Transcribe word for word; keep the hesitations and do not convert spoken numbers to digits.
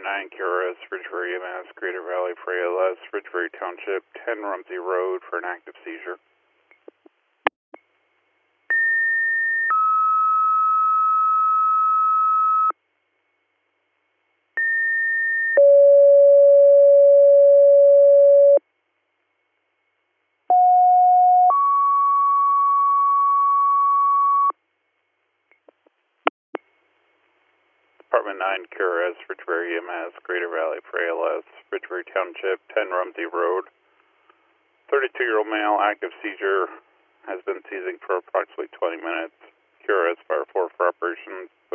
nine Q R S, Ridgeway E M S, Greater Valley for A L S, Ridgeway Township, ten Rumsey Road for an active seizure. Department nine Q R S, Ridgeway E M S, Greater Valley for A L S, Ridgeway Township, ten Rumsey Road. thirty-two-year-old male, active seizure, has been seizing for approximately twenty minutes. Q R S Fire four for operations.